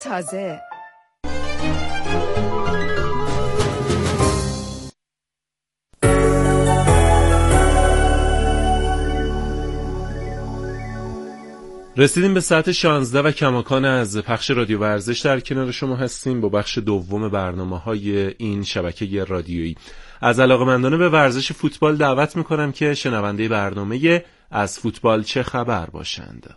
تازه رسیدیم به ساعت 16 و کماکان از پخش رادیو ورزش در کنار شما هستیم با بخش دوم برنامه‌های این شبکه رادیویی. از علاقه‌مندان به ورزش فوتبال دعوت می‌کنم که شنونده برنامه از فوتبال چه خبر باشند.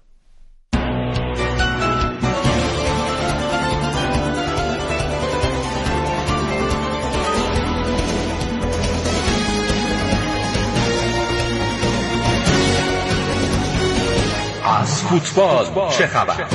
از فوتبال چه خبر؟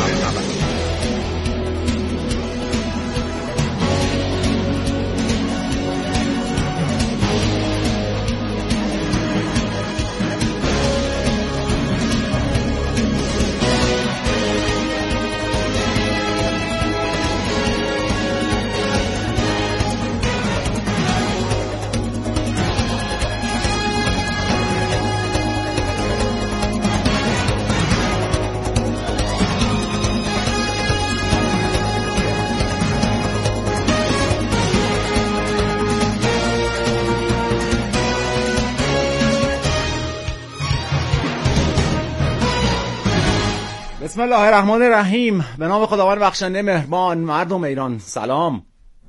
بسم الله الرحمن الرحیم. به نام خداوند بخشنده مهربان. مردم ایران سلام.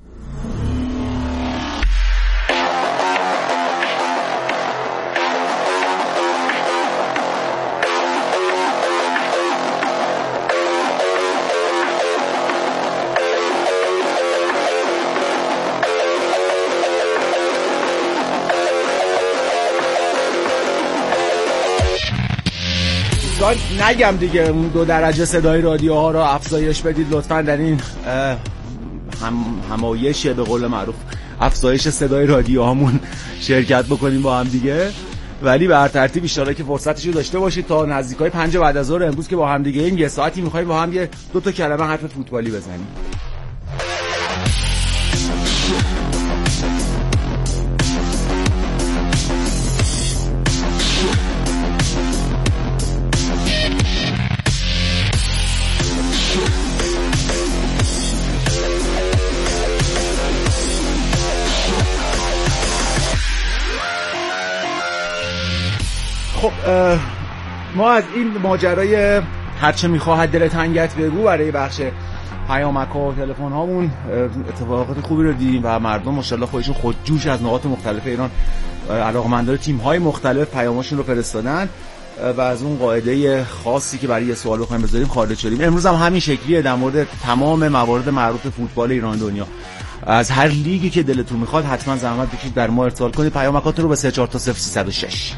نگم دیگه اون 2 درجه صدای رادیوها رو افزایش بدید لطفاً. در این همایش به قول معروف افزایش صدای رادیوهامون شرکت بکنیم با هم دیگه، ولی به هر ترتیب ان شاءالله که فرصتش رو داشته باشید تا نزدیکای 5 بعد از ظهر امروز که با هم دیگه ایم یه ساعتی می‌خوایم با هم 2 تا کلمه حرف فوتبالی بزنیم. خب ما از این ماجرای هرچه میخواهد دل تنگت بگو برای بخش پیامک و تلفن هامون اتفاقات خوبی رو دیدیم و مردم ماشاءالله خودشون خودجوش از نقاط مختلف ایران علاقه‌مندان تیم های مختلف پیاماشون رو فرستادن و از اون قاعده خاصی که برای یه سوال بخوایم بذاریم خارج شدیم. امروز هم همین شکلیه در مورد تمام موارد مربوط به فوتبال ایران دنیا. از هر لیگی که دلتون میخواد حتما زحمت بکشید در ما ارسال کنید پیامکاتون رو به 340306.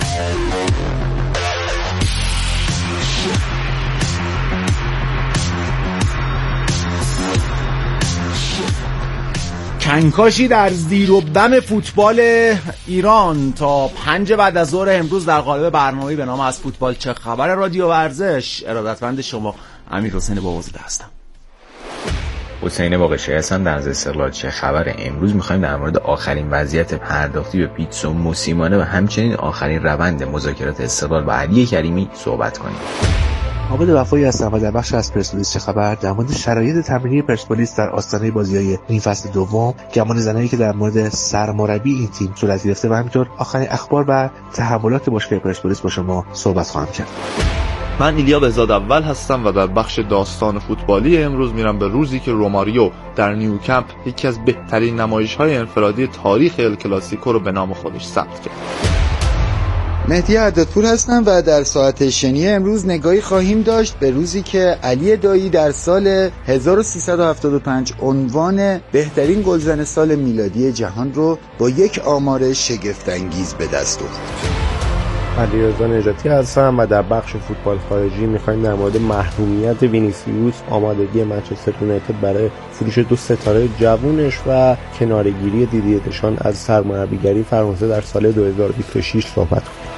کنکاشی در زیر و بم فوتبال ایران تا 5 بعد از ظهر امروز در قالب برنامه‌ای به نام از فوتبال چه خبر رادیو ورزش. ارادتمند شما امیرحسین باقرزاده هستم. حسین باقرزاده هستم. در استقلال چه خبر امروز می‌خوایم در مورد آخرین وضعیت پرداختی به پیتسو موسیمانه و همچنین آخرین روند مذاکرات استقلال با علی کریمی صحبت کنیم. عابد وفایی هستم و در بخش از پرسپولیس چه خبر در مورد شرایط تمرینی پرسپولیس در آستانه بازی‌های این فصل دوم، گمان زنایی که در مورد سرمربی این تیم صورت گرفته و همینطور آخرین اخبار و تحولات مشکل پرسپولیس با شما صحبت خواهم کرد. من ایلیا بهزاد اول هستم و در بخش داستان فوتبالی امروز میرم به روزی که روماریو در نیوکمپ یکی از بهترین نمایش‌های انفرادی تاریخ ال کلاسیکو رو به نام خودش ثبت کرد. مهدی عدادپور هستم و در ساعت شنیه امروز نگاهی خواهیم داشت به روزی که علی دایی در سال 1375 عنوان بهترین گلزن سال میلادی جهان رو با یک آمار شگفت‌انگیز به دست آورد. علیرضا نجاتی هستم و در بخش فوتبال خارجی میخوایم در مورد محرومیت وینیسیوس، آمادگی منچستر یونایتد برای فروش 2 ستاره جوونش و کناره‌گیری دیدیه دشان از سرمربیگری فرانسه در سال 2026 صحبت کنیم.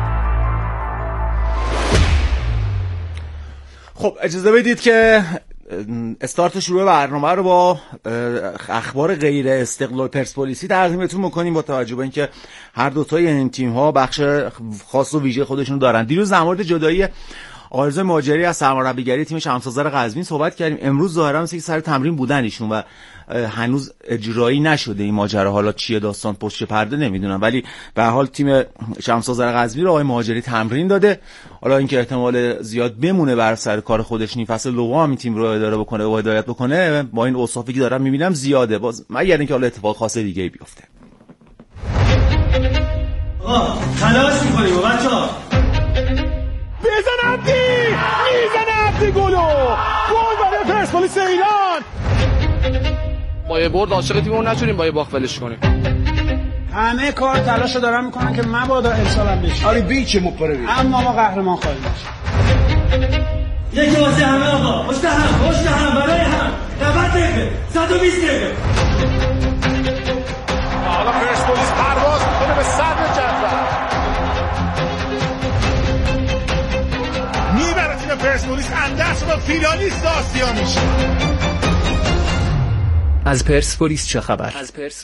خب اجازه بدید که استارت شروع برنامه رو با اخبار غیر استقلال پرسپولیسی تقدیمتون میکنیم با توجه به اینکه هر دوتای این تیم ها بخش خاص و ویژه خودشون دارن. دیروز در مورد جدایی آقای رضا مهاجری از سرمربیگری تیم شمس‌آذر قزوین صحبت کردیم. امروز ظاهرا مثل که سر تمرین بودن ایشون و هنوز اجرایی نشده این ماجرا. حالا چیه داستان پشت پرده نمیدونم، ولی به هر حال تیم شمس‌آذر قزوین رو آقای مهاجری تمرین داده. حالا اینکه احتمال زیاد بمونه بر سر کار خودش نیم فصل دوم این تیم رو اداره بکنه و هدایت بکنه با این اوصافی که دارم میبینم زیاده. باز مگر اینکه حالا اتفاق خاص دیگه بیفته. خلاص می‌کنیم بچه‌ها. بزن عبدی، میزنه عبدی گل برای پرسپولیس ایران. با یه برد عاشق تیممون نشدیم، با یه باخت ولش کنیم. همه کار تلاشو دارن میکنن که مبادا امسالم بشه. آره بیچه مپره بی. اما ما قهرمان خواهیم شد. یکی واسه همه آقا، پشت هم برای هم. 90 دقیقه، 120 دقیقه. حالا پرسپولیس پرواز میکنه به صدر جدول. میبره تیم پرسپولیس اندرس با فینالیست آسیا میشه. از پرسپولیس چه خبر؟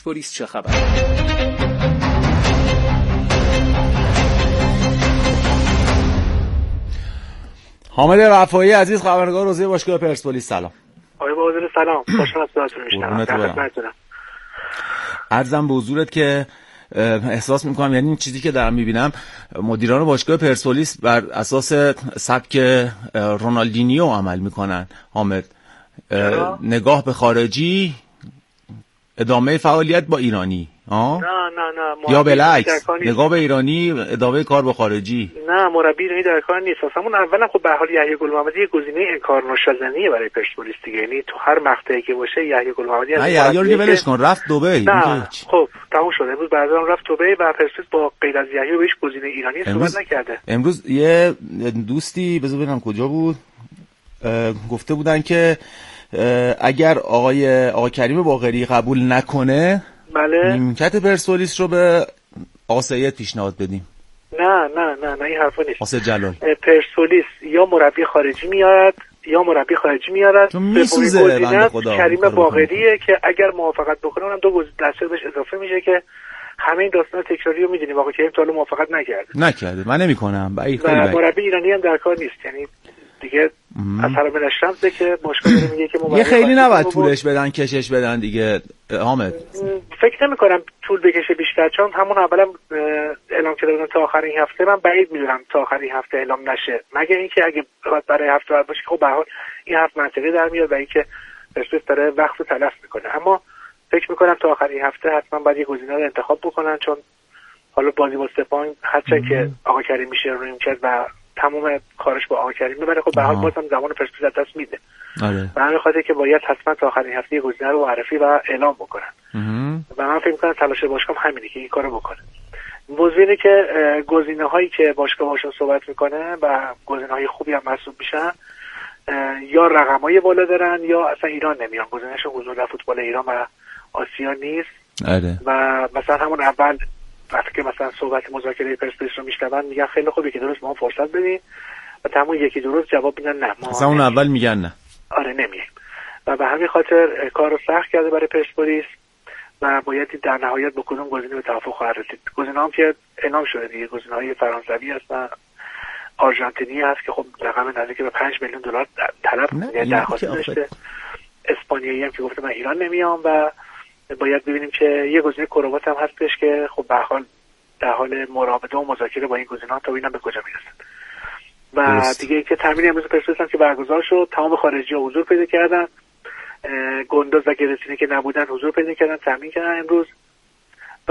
حامد رفاعی عزیز خبرنگار حوزه باشگاه پرسپولیس، سلام. آقای بازار سلام، خوشحال هستم میشنم. عرضم به حضورت که احساس میکنم یعنی این چیزی که دارم میبینم مدیران باشگاه پرسپولیس بر اساس سبک رونالدینیو عمل میکنن. حامد، نگاه به خارجی، ادامه فعالیت با ایرانی. نه یا بالعکس، نگاه به ایرانی، ادامه کار با خارجی. نه، مربی ایرانی در کار نیست. اصلا اولا خب به حال یحیی گل‌محمدی یه گزینه انکارناپذیریه برای پرسپولیس دیگه. یعنی تو هر مقطعی که باشه یحیی گل‌محمدی نه یحیی رو ولش کن، رفت دبی. خب تموم شد. امروز بعداً رفت دبی و پرسپولیس با غیر از یحیی بهش گزینه ایرانی صحبت نکرده. امروز یه دوستی بذار ببینم کجا بود گفته بودن که اگر آقای کریم باقری قبول نکنه بله نیمکت پرسپولیس رو به آقا سید پیشنهاد بدیم. نه این حرفا نیست. آقا جلال پرسپولیس یا مربی خارجی میارد چون میسوزه بنده خدا کریم باقریه که اگر موافقت بکنه اونم دو دسته بهش اضافه میشه که همه این داستان تکراری رو میدونیم. آقا کریم تا حالا موافقت نکرده. من نمیکنم. مربی ایرانی هم در کار نیست. یعنی دیگه از حرم الشمسه که باشگاه داره میگه که یه خیلی نباید طولش بدن کشش بدن دیگه. حامد فکر نمی‌کنم طول بکشه بیشتر، چون همون اولم اعلام کردن تا آخر این هفته. من بعید میدونم تا آخر این هفته اعلام نشه، مگر اینکه اگه برای هفته بعد باشه خب به هر حال این هفته منطقی در میاد و اینکه پرسپولیس داره وقت رو تلف میکنه. اما فکر میکنم تا آخر این هفته حتما باید یه گزینه رو انتخاب بکنن، چون حالا بازی با سپاهان هرچند که آقا کریم میشه رو کرد و تمام کارش با آقا کریم ببره، خب به هر حال بازم زمان پرسپولیس از دست میده. به همین خاطر که باید حتما تا آخرین هفته یه گزینه رو معرفی و اعلام بکنن و من فکر می‌کنم تلاش باشگاه همینه که این کارو بکنه. موضوع اینه که گزینه‌هایی که باشگاه باشون صحبت میکنه و گزینه‌های خوبی هم محسوب میشن یا رقم‌های بالا دارن یا اصلا ایران نمیان. گزینه‌شون حضور در فوتبال ایران و آسیا نیست. و مثلا همون اول وقتی که مثلا صحبت مذاکره پرسپولیس رو میشنون میگن خیلی خوبه که درست ما فرصت بدین و تمام یکی دو روز جواب میدن نه ما مثلا اون اول میگن نه. آره نمیایم. و به همین خاطر کار رو سخت کرده برای پرسپولیس و باید در نهایت با کدوم گزینه به توافق خواهد رسید. گزینه‌ام که اعلام شده دیگه، گزینه‌های فرانسوی هست و آرژانتینی هست که خب رقم نزدیک به 5 میلیون دلار طلب درخواست داشته. اسپانیایی هم که گفته من ایران نمیام و باید ببینیم که یه گزینه کروات هم هستش که خب به هر حال در حال مراوده و مذاکره با این گزینه‌ها تا ببینم به کجا میرسن. و دیگه که تمرین امروز پرسپولیس هم که برگزار شد تمام خارجی‌ها حضور پیدا کردن. گندوز و گرسینی که نبودن حضور پیدا کردن، تمرین کردن امروز. و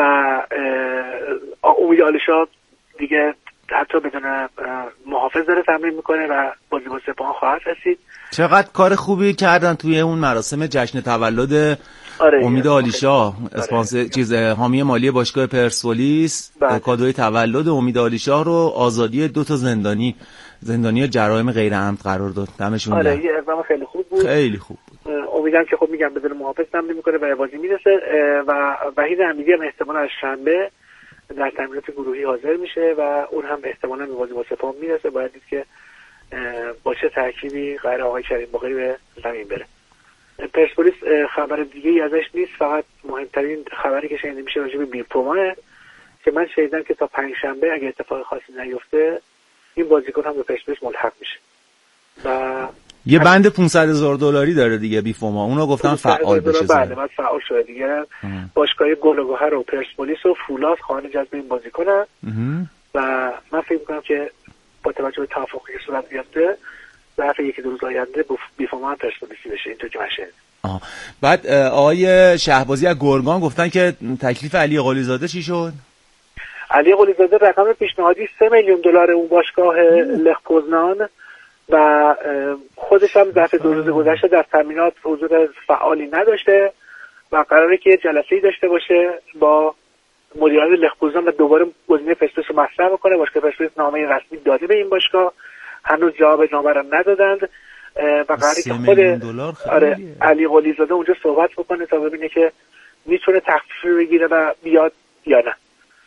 امید آلیشا دیگه حتی بدون محافظ داره تمرین میکنه و بازی با سپاهان خواهد رسید. چقدر کار خوبی کردن توی اون مراسم جشن تولد امید آلیشا. اسپانسر حامی مالی باشگاه پرسپولیس کادوی تولد امید آلیشا رو آزادی 2 تا زندانی جرایم غیر عمد قرار داد. دمشون گرم. یه اقدام خیلی خوب بود. خیلی خوب بود. امیدوارم که خب میگم بدون محافظ تمرین میکنه و بازی میرسه و وحید امیری هم احتمالاً از شنبه در تمرینات گروهی حاضر میشه و اون هم احتمالاً به بازی با سپاهان میرسه. باید دید که با چه ترکیبی قرار آقای کریم باقری به زمین بره. پرسپولیس خبر دیگه ای ازش نیست، فقط مهمترین خبری که شنیده میشه راجع به بیرپوماه که من شنیدم که تا پنجشنبه اگه اتفاق خاصی نیفته این بازیکن هم به پرسپولیس ملحق میشه. و یه بند $500,000 داره دیگه بیفوما، اونو گفتن فعال بشه. بله بعد فعال شده دیگه. باشگاه گل و گوهر و پرسپولیس و فولاد خواهان جذب این بازیکنن و من فکر می‌کنم که با توجه به توافقی که صورت گرفته ظرف یکی دو روز آینده بیفوما هم پرسپولیسی بشه. اینطور که من شنیدم. بعد آقای شهبازی از گرگان گفتن که تکلیف علی قلیزاده چی شد؟ علی قلیزاده رقم پیشنهادی $3 میلیون اون باشگاه لخ پوزنان و خودش هم دفعه 2 روز گذشته در تمرینات حضور فعالی نداشته و قراره که جلسه‌ای داشته باشه با مدیران لخ پوزنان و دوباره گزینه پرسپولیس رو مطرح بکنه. باشگاه پرسپولیس نامه رسمی داده به این باشگاه، هنوز جواب نامه رو ندادند و قراره که خود علی قلیزاده اونجا صحبت بکنه تا ببینه که میتونه تخفیفی بگیره و بیاد یا نه.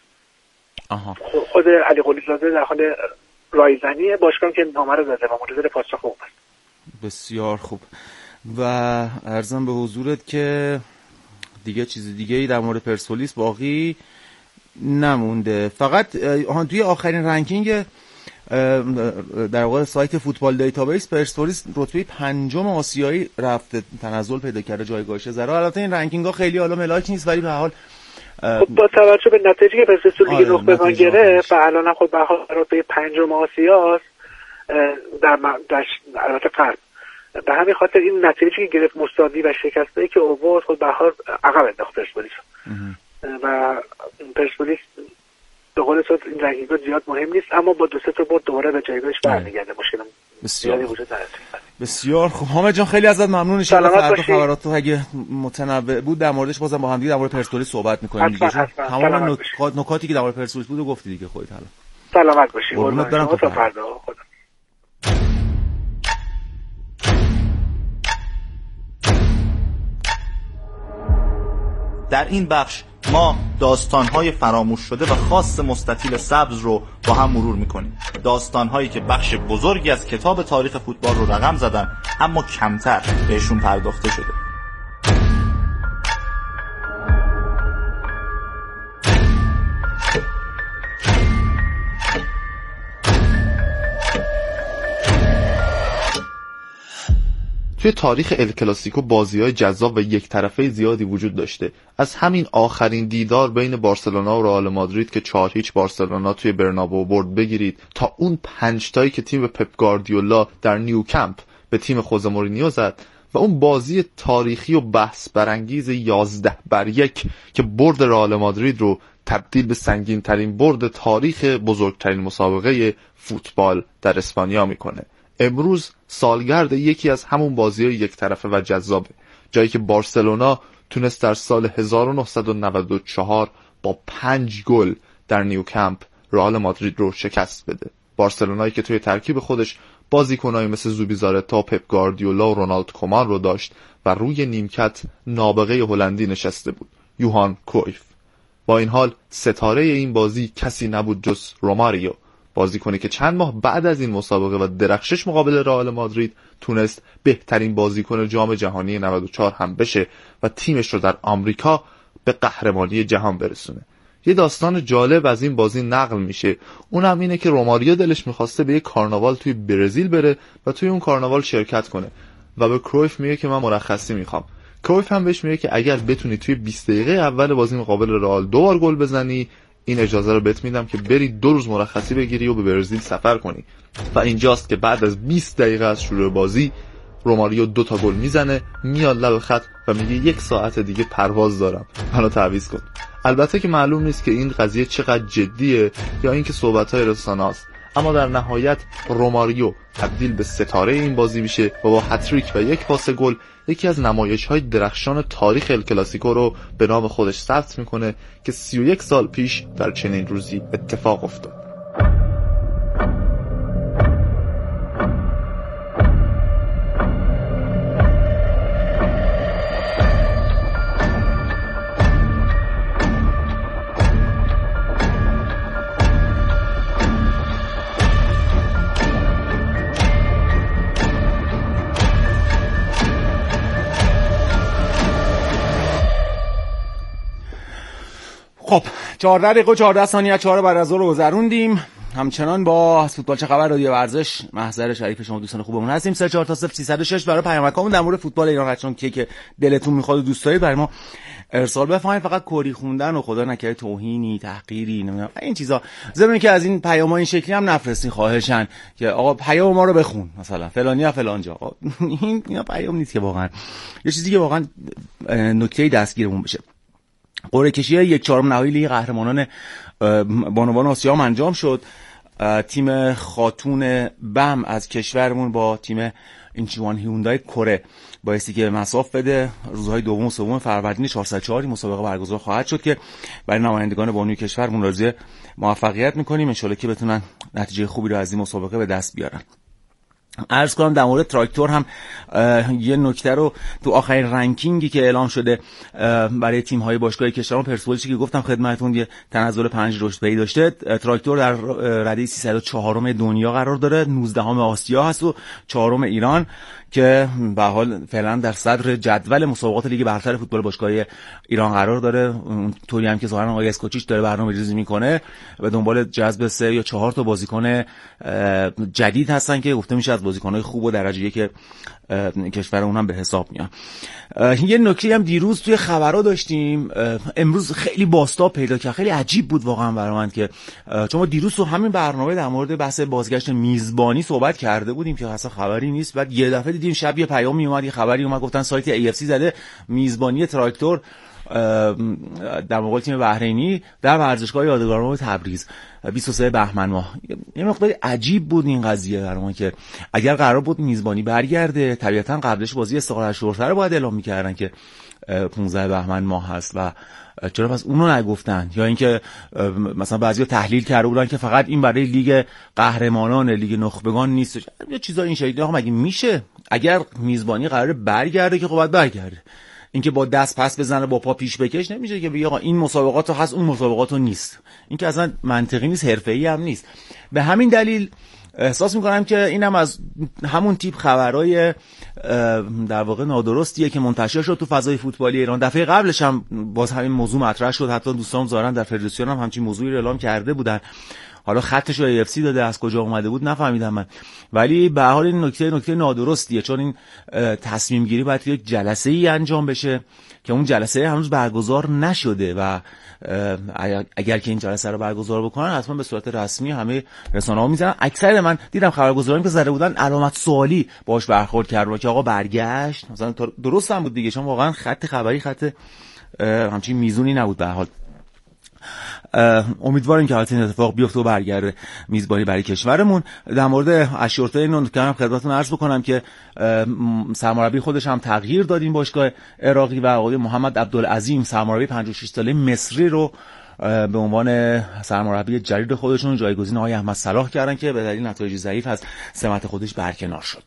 خود علی قلیزاده در حال رایزنیه، باشگاه که نامه رو داده و منتظر پاسخ اون است. بسیار خوب و عرضم به حضورت که دیگه چیز دیگه ای در مورد پرسپولیس باقی نمونده. فقط توی آخرین رنکینگ در واقع سایت فوتبال دیتابیس پرسپولیس رتبه 5 آسیایی رفته، تنزل پیدا کرده، جایگاهش ذره. البته این رنکینگ ها خیلی حالا ملاک نیست ولی به حال با توجه به نتیجه که پرسپولیس لیگ نخبگان گرفت و الان خود به حال رتبه 5 آسیاست در البته غرب، به همین خاطر این نتیجه که گرفت مساوی و شکسته که اوورد خود به حال عقب انداخت پرسپولیس و پرسپولیس به قول تو این رنکینگ زیاد مهم نیست، اما با 2-3 تا برد دوباره به جایگاهش برمیگرده. مشکل زیادی وجود نداره. بسیار خوب حامد جان، خیلی ازت ممنون. ان شاء الله فردا خبرات تو اگه متنوع بود در موردش بازم با هم دیگه در مورد پرسپولیس صحبت می‌کنیم دیگه. تمام نکاتی که در مورد پرسپولیس بود گفتی دیگه خودت. حالا سلامت باشی. قربونت برم. تا فردا. در این بخش ما داستان‌های فراموش شده و خاص مستطیل سبز رو با هم مرور می‌کنیم. داستان‌هایی که بخش بزرگی از کتاب تاریخ فوتبال رو رقم زدن اما کمتر بهشون پرداخته شده. توی تاریخ ال کلاسیکو بازی‌های جذاب و یک طرفه زیادی وجود داشته. از همین آخرین دیدار بین بارسلونا و رئال مادرید که 4-0 بارسلونا توی برنابئو برد بگیرید تا اون 5 تایی که تیم پپ گواردیولا در نیوکمپ به تیم خوزه مورینیو زد و اون بازی تاریخی و بحث برانگیز 11-1 که برد رئال مادرید رو تبدیل به سنگین ترین برد تاریخ بزرگترین مسابقه فوتبال در اسپانیا میکنه. امروز سالگرد یکی از همون بازی‌های یک طرفه و جذابه، جایی که بارسلونا تونست در سال 1994 با 5 گل در نیوکمپ رئال مادرید رو شکست بده. بارسلونایی که توی ترکیب خودش بازیکنایی مثل زوبیزارتا، پپ گواردیولا و رونالد کومان رو داشت و روی نیمکت نابغه هلندی نشسته بود، یوهان کرویف. با این حال ستاره این بازی کسی نبود جز روماریو، بازیکنی که چند ماه بعد از این مسابقه و درخشش مقابل رئال مادرید تونست بهترین بازیکن جام جهانی 94 هم بشه و تیمش رو در آمریکا به قهرمانی جهان برسونه. یه داستان جالب از این بازی نقل میشه، اونم اینه که روماریو دلش میخواسته به یه کارناوال توی برزیل بره و توی اون کارناوال شرکت کنه و به کرویف میگه که من مرخصی میخوام. کرویف هم بهش میگه که اگر بتونی توی 20 دقیقه اول بازی مقابل رئال 2 بار گل بزنی این اجازه رو بهت میدم که بری 2 روز مرخصی بگیری و به برزیل سفر کنی. و اینجاست که بعد از 20 دقیقه از شروع بازی روماریو 2 تا گل میزنه، میاد لب خط و میگه 1 ساعت دیگه پرواز دارم، منو تعویض کن. البته که معلوم نیست که این قضیه چقدر جدیه یا اینکه صحبت‌های رسانه‌ست، اما در نهایت روماریو تبدیل به ستاره این بازی میشه و با هتریک و 1 پاس گل یکی از نمایش‌های درخشان تاریخ ال کلاسیکو رو به نام خودش ثبت میکنه که 31 سال پیش در چنین روزی اتفاق افتاد. 14 دقیقه و 14 ثانیه 4 بعد از ظهر رو گذروندیم. همچنان با فوتبال چه خبر رادیو ورزش محضر شریف شما دوستان خوبمون هستیم. 34 تا 0306 برای پیامکامون در مورد فوتبال ایران هرچند که دلتون میخواد و دوست دارید برای ما ارسال بفرمایید. فقط کری خوندن و خدا نکنه توهینی تحقیری نمیدونم این چیزا ضمن که از این پیام‌ها این شکلی هم نفرستین خواهشن که آقا پیام ما رو بخون مثلا فلانی یا فلان جا. اینا پیام نیست که واقعا یه چیزی که واقعا نکته دستگیرمون بشه. قرعه کشی 1/4 نهایی لیگ قهرمانان بانوان آسیا هم انجام شد. تیم خاتون بم از کشورمون با تیم اینچوان هیوندای کره بایستی که مساف بده. روزهای دوم و سوم فروردین 404 مسابقه برگزار خواهد شد که برای نمایندگان بانوی کشورمون آرزوی موفقیت میکنیم. ان شاءالله که بتونن نتیجه خوبی رو از این مسابقه به دست بیارن. عرض کنم در مورد تراکتور هم یه نکته رو تو آخرین رنکینگی که اعلام شده برای تیم‌های باشگاه کشورمون پرسپولیسی که گفتم خدمتتون یه تنزل 5 رتبه‌ای داشته. تراکتور در رده 304م دنیا قرار داره، 19ام آسیا هست و 4م ایران که به حال فعلا در صدر جدول مسابقات لیگ برتر فوتبال باشگاه ایران قرار داره. اونطوری هم که ظاهرا آقای اسکوچیچ داره برنامه‌ریزی میکنه به دنبال جذب 3 یا 4 تا بازیکن جدید هستن که گفته میشه از بازیکن‌های خوب و درجه یک کشور اونم به حساب میان. یه نکته هم دیروز توی خبرها داشتیم، امروز خیلی بازتاب پیدا کرد، خیلی عجیب بود واقعا برای من که چون ما دیروز تو همین برنامه در مورد بحث بازگشت میزبانی صحبت کرده بودیم که اصلا خبری نیست. بعد یه دفعه دیدیم شب یه پیامی اومد، یه خبری اومد، گفتن سایت AFC زده میزبانی تراکتور در مقابل تیم بحرینی در ورزشگاه یادگاران تبریز 23 بهمن ماه. یه مقدار عجیب بود این قضیه برای ما که اگر قرار بود میزبانی برگرده طبیعتا قبلش بازی استقلال شورتر رو باید اعلام می‌کردن که 15 بهمن ماه هست و چرا پس اونو نگفتن؟ یا اینکه مثلا بعضیا تحلیل کرده بودن که فقط این برای لیگ قهرمانان لیگ نخبگان نیست یا چیزا این شکلی. آقا مگه میشه؟ اگر میزبانی قراره برگرده که خب باید برگرده. اینکه با دست پس بزنه با پا پیش بکش نمیشه که بگی آقا این مسابقاتو هست اون مسابقاتو نیست. این که اصلا منطقی نیست، حرفه‌ای هم نیست. به همین دلیل احساس میکنم که اینم از همون تیپ خبرای در واقع نادرستیه که منتشر شد تو فضای فوتبالی ایران. دفعه قبلش هم باز همین موضوع مطرح شد، حتی دوستان ظاهرا در فدراسیون هم همچین موضوعی رو اعلام کرده بودن. حالا خطش رو AFC داده، از کجا اومده بود نفهمیدم من، ولی به هر حال این نکته نادرستیه چون این تصمیم گیری باید یک جلسه ای انجام بشه که اون جلسه هنوز برگزار نشده و اگر که این جلسه رو برگزار بکنن حتما به صورت رسمی همه رسانه‌ها میذارن. اکثر من دیدم خبرگزارانی که زده بودن علامت سوالی باهاش برخورد کردن که آقا برگشت مثلا درست هم بود دیگه، چون واقعا خط خبری خط همچین میزونی نبود. به هر حال امیدواریم که حالت این اتفاق بیفته و برگرده میزبانی برای کشورمون. در مورد اشورته اینو که خدمتتون عرض بکنم که سرمربی خودش هم تغییر داد این باشگاه عراقی و آقای محمد عبدالعظیم سرمربی 56 ساله مصری رو به عنوان سرمربی جدید خودشون جایگزین آقای احمد صلاح کردن که به دلیل نتایج ضعیف از سمت خودش برکنار شد.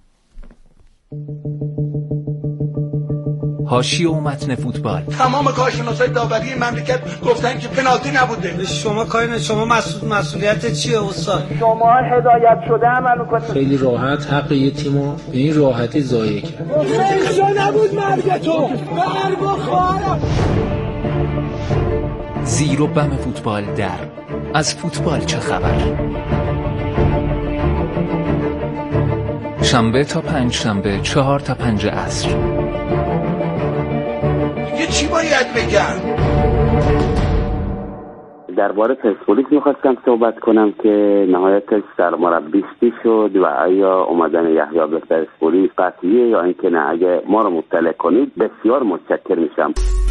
حاشیه و متن فوتبال. تمام کارشناسای داوری مملکت گفتن که پنالتی نبوده. شما کاری شما مسئولیت چیه استاد؟ شما هدایت شده عمل می‌کنید. خیلی راحت حق یه تیمو به این راحتی ضایع کرد. اینجا نبود مرگ تو. بر بخوارم. زیر و بم فوتبال در از فوتبال چه خبر؟ شنبه تا پنج شنبه 4 تا 5 عصر. یه چی باید بگم؟ درباره پرسپولیس میخواستم صحبت کنم که نهایتش سرمربیستی شد و آیا اومدن یحیی به پرسپولیس قطعیه یا اینکه نه. اگه ما رو مطلع کنید بسیار متشکر میشم.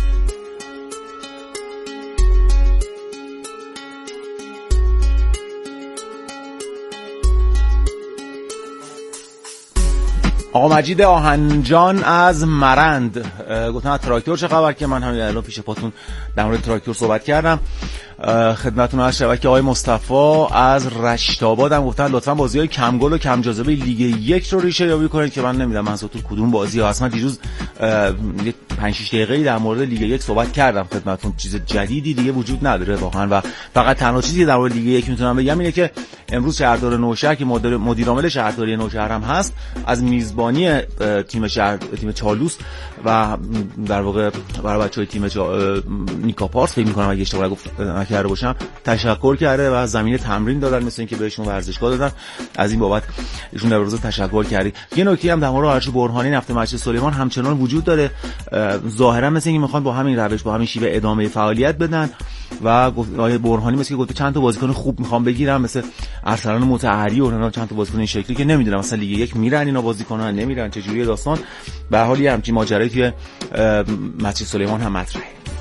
آقا مجید آهنجان از مرند گفتن تراکتور چه خبر که من همین الان پیش پاتون در مورد تراکتور صحبت کردم. خدمتتون از شبکه آقای مصطفی از رشت آباد هم گفتن لطفاً بازی‌های کم گل و کم جاذبه لیگ 1 رو ریشه یابی کنید که من نمیدونم منظورتون کدوم بازی‌ها هست. من دیروز 5-6 دقیقه‌ای در مورد لیگ 1 صحبت کردم خدمتتون، چیز جدیدی دیگه وجود نداره واقعا و فقط تنها چیزی که در مورد لیگ 1 میتونم بگم اینه که امروز شهردار نوشهر که مدیر عامل شهرداری نوشهر هم هست از میزبانی تیم چالوس و در واقع برای بچهای تیم نیکاپارس فکر می‌کنم اگه اشتباه نکرده باشم تشکر کرده و زمین تمرین دادن، مثل اینکه بهشون ورزشگاه دادن. از این بابت ایشون در روز تشکر کردی. یه نکته هم در مورد آرش برهانی نفت مسجد سلیمان همچنان وجود داره، ظاهرا مثل اینکه میخوان با همین روش با همین شیوه ادامه فعالیت بدن و آقای برهانی مثل که گفته چند تا بازیکن خوب میخوام بگیرم مثل ارسلان مطهری و اینا، چند تا بازیکن این شکلی که نمیدونم مثلا لیگ 1 میرن اینا بازیکنان نمیرن چه جوریه داستان. به هر حال یه همچین ماجرایی توی مسجد سلیمان هم مطرحه.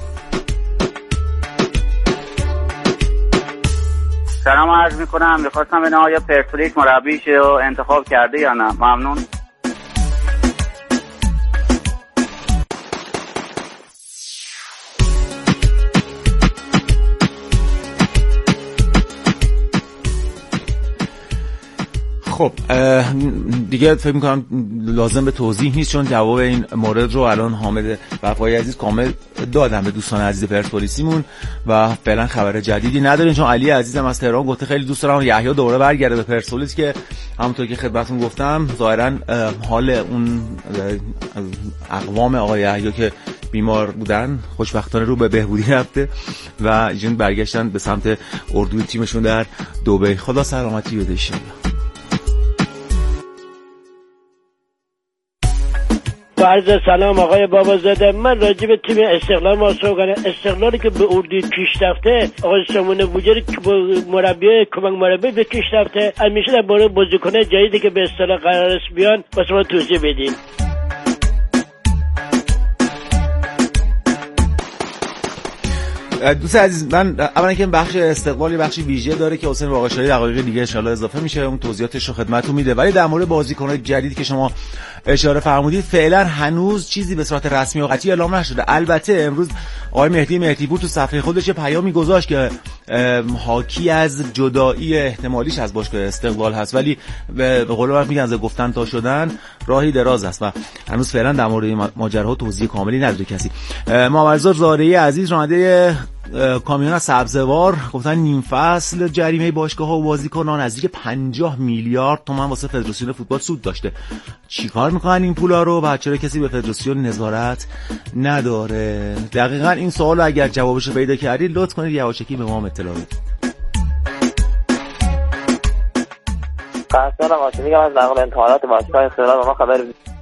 سلام عرض میکنم، میخواستم ببینم آیا پرسپولیس مربیش رو انتخاب کرده یا نه. ممنون. خب دیگه فکر میکنم لازم به توضیح نیست چون جواب این مورد رو الان حامد وفایی عزیز کامل دادم به دوستان عزیز پرسپولیسیمون و فعلا خبر جدیدی نداریم، چون علی عزیزم از تهران گفته خیلی دوست دارم یحیی دوباره برگرده به پرسپولیس که همونطور که خدمتتون گفتم ظاهرا حال اون اقوام آقای یحیی که بیمار بودن خوشبختانه رو به بهبودی رفته و ایشون برگشتن به سمت اردوی تیمشون در دبی. خدا سلامتی بده ان شاء الله. عرض سلام آقای بابازاده، من راجع به تیم استقلال محاسبه کنم. استقلالی که به اردوی پیش رفته آقای سامان بوجری که مربی کمک مربی به پیش رفته، همیشه در مورد بازیکن‌های جدیدی که به اصطلاح قرار است بیان واسه ما توضیح بدین. دوست عزیز من اولا که بخش استقلالی بخشی ویژه داره که حسین واقع‌شاهی دقایق دیگه ان شاءالله اضافه میشه اون توضیحاتش رو خدمتتون میده، ولی در مورد بازیکن‌های جدیدی که شما اشاره فرمودید فعلا هنوز چیزی به صورت رسمی و قطعی اعلام نشده. البته امروز آقای مهدی پور تو صفحه خودش یه پیامی گذاشت که حاکی از جدایی احتمالیش از باشگاه استقلال هست، ولی به قول معروف میگن از گفتن تا شدن راهی دراز است و هنوز فعلا در مورد این ماجراها توضیح کاملی نداره کسی. محمد زارعی عزیز راننده کامیون از سبزوار گفتن نیم فصل جریمه باشگاه‌ها و بازیکنان نزدیک 50 میلیارد تومان واسه فدراسیون فوتبال سود داشته. چیکار میکنن این پولا رو و چرا کسی به فدراسیون نظارت نداره؟ دقیقاً این سوالو اگر جوابشو پیدا کردید لطف کنید یواشکی به ما اطلاع بدید. قصدان واسه میگم از نقل انتقالات باشگاه استقلال به ما خبر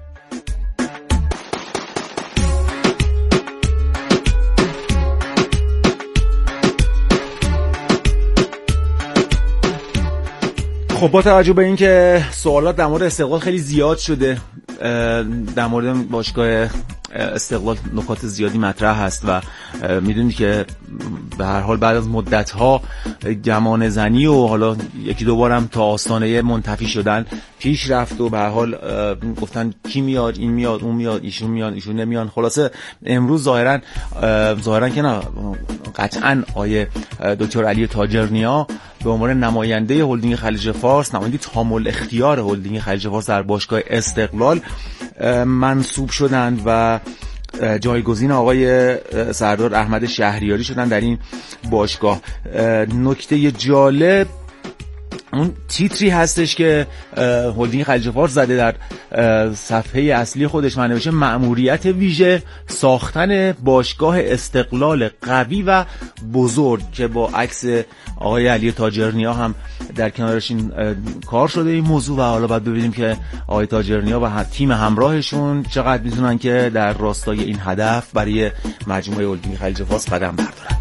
خب با توجه به اینکه سوالات در مورد استقلال خیلی زیاد شده، در مورد باشگاه استقلال نکات زیادی مطرح هست و میدونید که به هر حال بعد از مدت‌ها گمان زنی و حالا یکی دو بارم تا آستانه منتفی شدن پیش رفت و به هر حال گفتن کی میاد، این میاد، اون میاد، ایشون میاد، ایشون نمیان. خلاصه امروز ظاهرا که نه قطعاً آیه دکتر علی تاجرنیا به عنوان نماینده هلدینگ خلیج فارس، نماینده تام الاختیار هلدینگ خلیج فارس در باشگاه استقلال منصوب شدند و جایگزین آقای سردار احمد شهریاری شدن در این باشگاه. نکته جالب اون تیتری هستش که هلدینگ خلیج فارس زده در صفحه اصلی خودش، من نوشته مأموریت ویژه ساختن باشگاه استقلال قوی و بزرگ، که با عکس آقای علی تاجرنیا هم در کنارش این کار شده این موضوع و حالا باید ببینیم که آقای تاجرنیا و تیم همراهشون چقدر میتونن که در راستای این هدف برای مجموعه هلدینگ خلیج فارس قدم بردارن.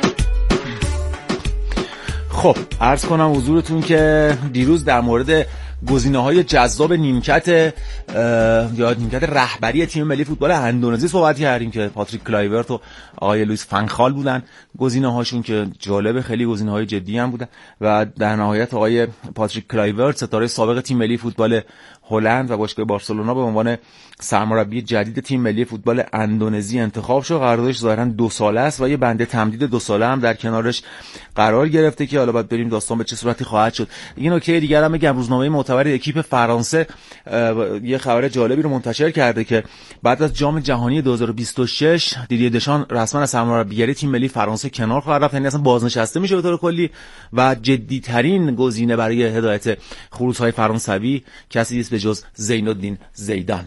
خب عرض کنم حضورتون که دیروز در مورد گزینه‌های جذاب نیمکت یا نیمکت رهبری تیم ملی فوتبال اندونزی صحبت کردیم که پاتریک کلایورت و آقای لوئیس فانخال بودن گزینه‌هاشون که جالب، خیلی گزینه‌های جدی هم بودن و در نهایت آقای پاتریک کلایورت ستاره سابق تیم ملی فوتبال هلند و باشگاه بارسلونا به عنوان سرمربی جدید تیم ملی فوتبال اندونزی انتخاب شد. قراردادش ظاهراً 2 ساله است و یه بنده تمدید 2 ساله هم در کنارش قرار گرفته که حالا باید بریم داستان به چه صورتی خواهد شد. این نکته دیگر هم بگم، روزنامه معتبر اکیپ فرانسه یه خبر جالبی رو منتشر کرده که بعد از جام جهانی 2026 دیدیه دشان رسما از سرمربیگری تیم ملی فرانسه کنار خواهد رفت، یعنی اصلا بازنشسته میشه به طور کلی و جدی‌ترین گزینه برای هدایت خروس‌های فرانسوی کسی نیست به جز زین الدین زیدان.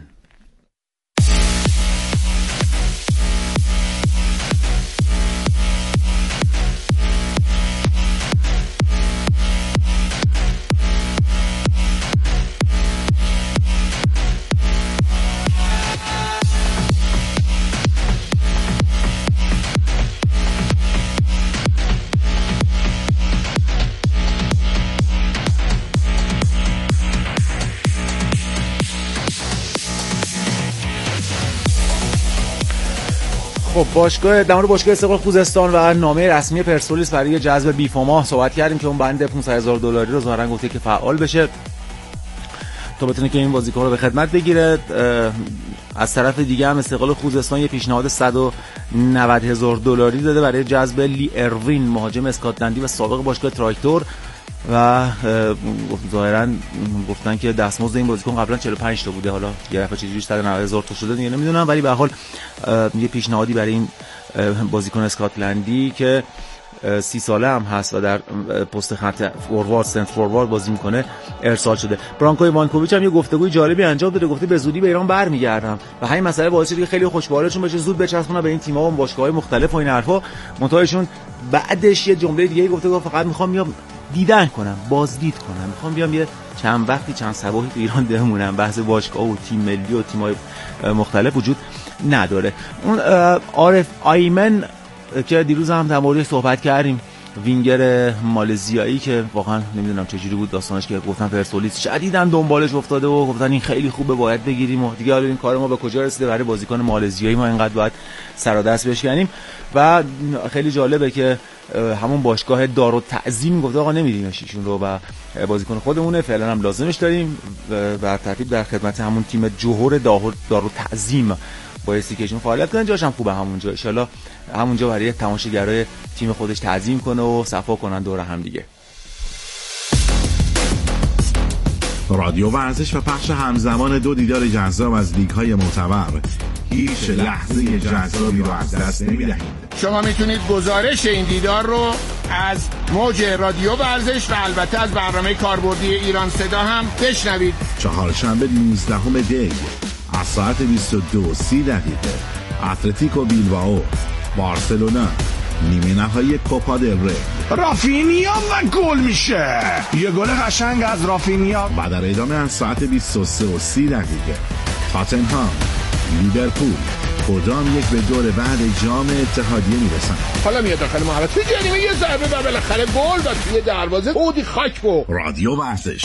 خب در مورد باشگاه استقلال خوزستان و نامه رسمی پرسپولیس برای جذب بیفاما صحبت کردیم که اون بند $500,000 رو ظاهرا گفته که فعال بشه تا بتونه که این بازیکن رو به خدمت بگیره. از طرف دیگه هم استقلال خوزستان یه پیشنهاد $190,000 داده برای جذب لی اروین، مهاجم اسکاتلندی و سابق باشگاه تراکتور و ظاهرا گفتن که دستمزد این بازیکن قبلا 45 تا بوده، حالا یه دفعه چجوری 190,000 تا شده دیگه نمیدونم، ولی به هر حال یه پیشنهادی برای این بازیکن اسکاتلندی که 30 ساله هم هست و در پست خط فوروارد سنت فوروارد بازی میکنه ارسال شده. برانکو ایوانکوویچ هم یه گفتگوی جالبی انجام داده، گفته به زودی به ایران برمیگردم و همین مسئله باعث شده که خیلی خوشبالشون بشه، زود بچسبونن به این تیم‌ها و باشگاه‌های مختلف و این حرفا. منتهاشون بعدش یه جمله دیگه گفته فقط میخوام میام دیدن کنم، بازدید کنم، میخوام بیام یه چند وقتی چند صباحی تو ایران بمونم. بحث باشگاه و تیم ملی و تیم‌های مختلف وجود نداره. اون عارف آیمن که دیروز هم در موردش صحبت کردیم، وینگر مالزیایی که واقعا نمیدونم چجوری بود داستانش که گفتن پرسپولیس شدیداً دنبالش افتاده و گفتن این خیلی خوبه باید بگیریم و دیگه حالا این کار ما به کجا رسیده، برای بازیکن مالزیایی ما اینقدر باید سر و دست بشکنیم. و خیلی جالبه که همون باشگاه دارالتعظیم گفته آقا نمیدیمش ایشون رو و بازیکن خودمونه، فعلا هم لازمش داریم بر ترتیب در خدمت همون تیم جوهر دارالتعظیم بایستی که ایشون فعالیت کنن، جاش هم خوبه همونجا، ان شاءالله همونجا برای تماشاگرای تیم خودش تعظیم کنه و صفا کنن دور هم دیگه. رادیو ورزش و پخش همزمان 2 دیدار جذاب از لیگ‌های معتبر. هیچ لحظه جذابی رو از دست نمی‌دهید. شما میتونید گزارش این دیدار رو از موج رادیو ورزش و البته از برنامه کاربردی ایران صدا هم بشنوید. چهارشنبه 19 دی از ساعت 22:30 اتلتیکو بیلبائو بارسلونا نیمه نهایی کوپا دل ری، رافینیا و گل میشه، یه گل قشنگ از رافینیا. و در ادامه از ساعت 23:30 تاتنهام لیورپول کدام یک به دور بعد جام اتحادیه میرسن. حالا میاد داخل محوطه توی جریمه یه ضربه و بالاخره گل و توی دروازه اودی خاک بو. رادیو ورزش.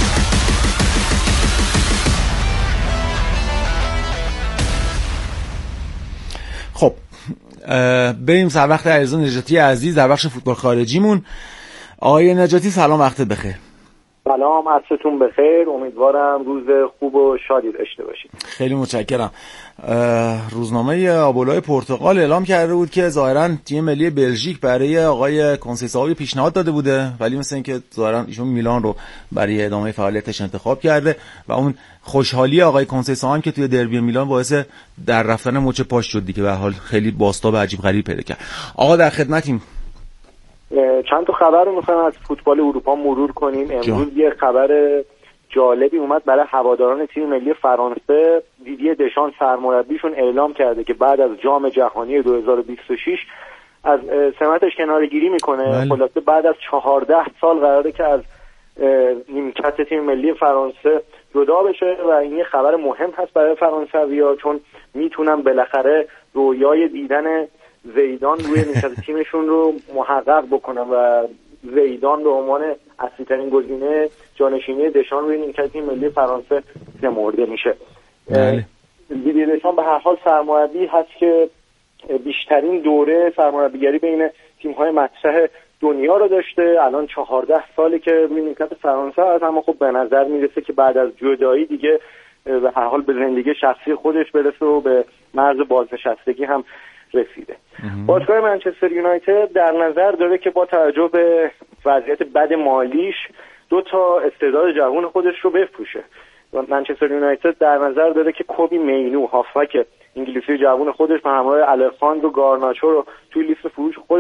خب بریم سر وقت علیرضا نجاتی عزیز در بخش فوتبال خارجیمون. آقای نجاتی سلام، وقتت بخیر. سلام، عصرتون بخیر، امیدوارم روز خوب و شادی داشته باشید. خیلی متشکرم. روزنامه آبولای پرتغال اعلام کرده بود که ظاهرا تیم ملی بلژیک برای آقای کنسیساوی پیشنهاد داده بوده، ولی مثل اینکه ظاهرا ایشون میلان رو برای ادامه فعالیتش انتخاب کرده و اون خوشحالی آقای کنسیساو هم که توی دربی میلان باعث در رفتن مچ پاش شد دیگه، به حال خیلی بازتاب عجیب غریب پیدا کرد. آقا در خدمتیم. چند تا خبر رو می‌خوایم از فوتبال اروپا مرور کنیم. امروز یه خبر جالبی اومد برای هواداران تیم ملی فرانسه. دیدیه دشان سرمربیشون اعلام کرده که بعد از جام جهانی 2026 از سمتش کناره‌گیری میکنه. خلاصه بعد از 14 سال قراره که از نیمکت تیم ملی فرانسه جدا بشه و این یه خبر مهم هست برای فرانسوی‌ها، چون میتونن بالاخره رویای دیدن زیدان روی نیمکت تیمشون رو محقق بکنن و زیدان به عنوان اصلی ترین گزینه جانشینی دشان روی نیمکت تیم ملی فرانسه شمرده میشه. دیدی دشان به هر حال سرمربی هست که بیشترین دوره سرمربیگری بین تیم‌های مطرح دنیا رو داشته. الان 14 ساله که روی نیمکت فرانسه هست، اما خب به نظر میرسه که بعد از جدایی دیگه به هر حال به زندگی شخصی خودش برسه و به مرز بازنشستگی هم رسیده. باشگاه منچستر یونایتد در نظر داره که با توجه به وضعیت بد مالیش 2 استعداد جوان خودش رو بفروشه. منچستر یونایتد در نظر داره که کوبی مینو هافبک انگلیسی جوان خودش به همراه الخاندرو گارناچو رو توی لیست فروش خودش